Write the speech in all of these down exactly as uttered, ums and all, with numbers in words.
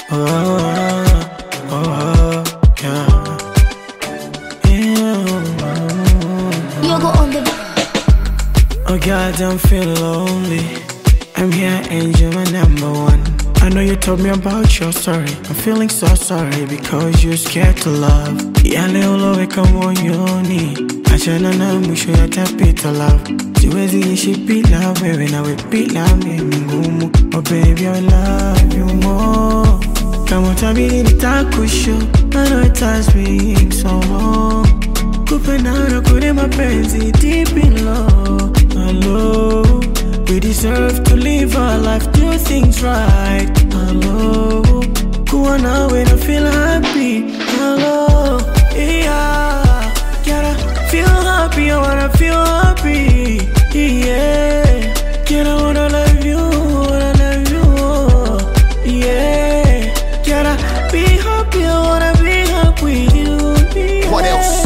oh, oh, yeah. Yeah. You go on the. Oh God, I'm feeling lonely. I'm here and you're my number one. I know you told me about your story. I'm feeling so sorry because you're scared to love. Yale uloweka moyoni, achana na mwisho yatapita love. Siwezi ishi bila wewe nawe bila mimi ngumu. Oh baby, I love you more. Kama utabidi nitakushow, I know it has been so long. Kupendana kule mapenzi deep in love. Hello, we deserve to live our life, do things right. Hello, kuwa nawe na feel happy. Hello, yeah, gotta feel happy, I wanna feel happy. Yeah, gotta wanna love you, wanna love you. Yeah, gotta be happy, I wanna be happy with you. Yeah. What else?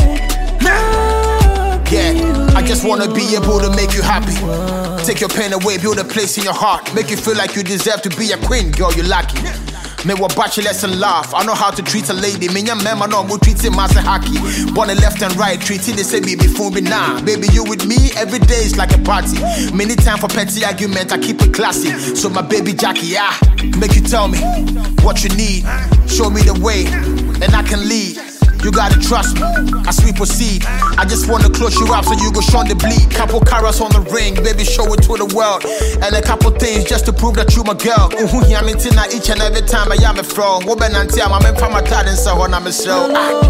Yeah, I just wanna be able to make you happy. Take your pain away, build a place in your heart. Make you feel like you deserve to be a queen, girl, you're lucky. Me wa bachelors and laugh. I know how to treat a lady. Me ya mema no mo treat him as a hacky. Born left and right, treating the same baby for me now. Baby, you with me every day is like a party. Many time for petty argument, I keep it classy. So my baby Jackie, ah, make you tell me what you need. Show me the way, and I can lead. You gotta trust me, as we proceed. I just wanna close you up so you go show the bleed. Couple carats on the ring, baby, show it to the world. And a couple things just to prove that you my girl. Uhu ya mitina each and every time I am a fro. Woman and tia, I'm from my dad and so on, I'm a show.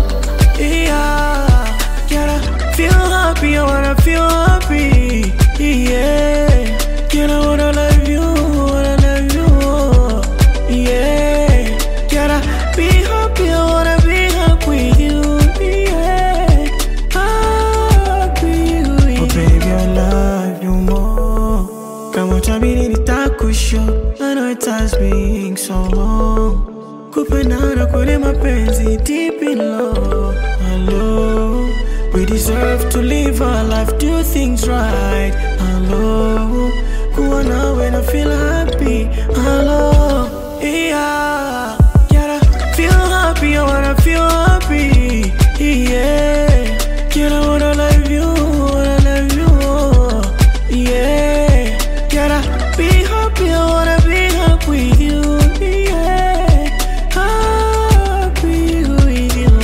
Yeah, gotta feel happy, I wanna feel happy. Yeah, gotta wanna love you, wanna love you. Yeah, gotta be happy, I wanna be happy with you. Yeah, happy with you. Oh baby, I love you more. Kama utabidi nitakushow, I know it has been so long. Kupendana kule mapenzi deep in love. Hello, we deserve to live our life, do things right. Hello, kuwa nawe na feel happy. Hello, yeah, gotta feel happy, I wanna feel happy. Yeah, gotta wanna love you, wanna love you. Yeah, gotta be happy, I wanna be happy with you. Yeah, happy with you.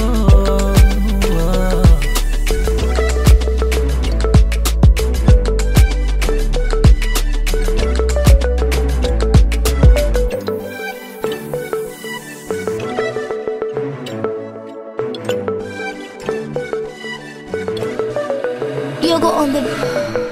You go on the.